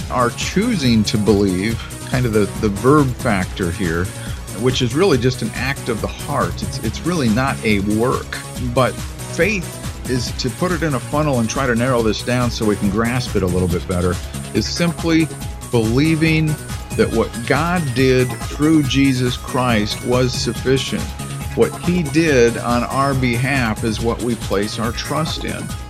are choosing to believe, kind of the verb factor here, which is really just an act of the heart. It's really not a work. But faith is, to put it in a funnel and try to narrow this down so we can grasp it a little bit better, is simply believing that what God did through Jesus Christ was sufficient. What he did on our behalf is what we place our trust in.